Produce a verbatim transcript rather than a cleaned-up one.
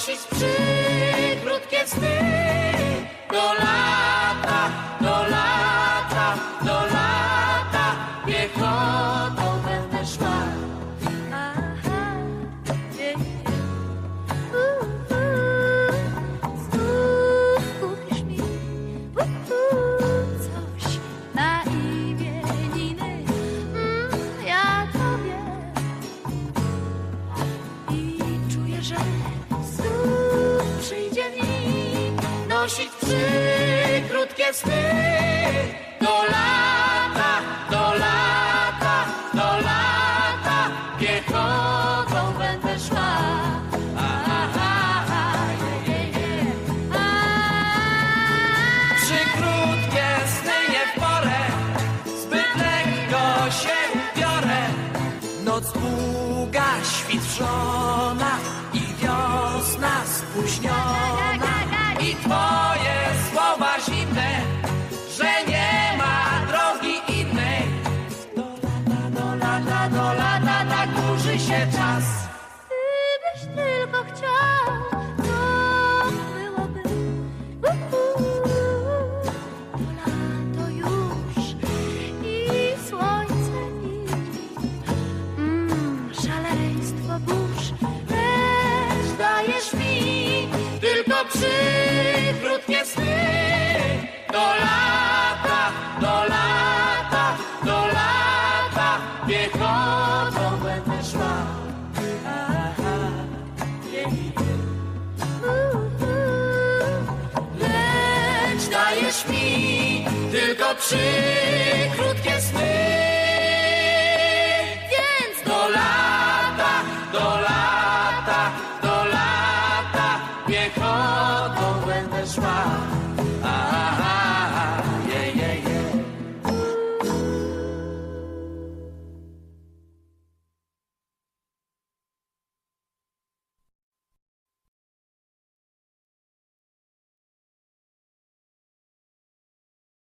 nosić przykrótkie sny. Do lata, do lata, do lata, piechotą będę szła. Aha, je, je. Uh, uh, znów kupisz mi uh, uh, coś na imieniny. Mm, ja tobie i czuję, że znów przyjdzie mi nosić przykrótkie sny. Do lata, do lata, do lata, piechotą będę szła. Aha, je, je, je. A. Przykrótkie sny nie w porę, zbyt lekko się ubiorę. Noc długa, świt wrzona i wiosna spóźniona. I twoje słowa zimne, że nie ma drogi innej. Do lata, do lata, do lata, tak dłuży się czas. Gdybyś tylko chciał, to byłoby uh-uh. To lato już i słońce widzi. Mm, szaleństwo burz, lecz dajesz mi tylko przykrótkie sny. Do lata, do lata, do lata, piechotą będę szła. Aha, je, je. Uh, uh. Lecz dajesz mi tylko przykrótkie sny. Więc do lata, do lata, do lata, piechotą będę szła.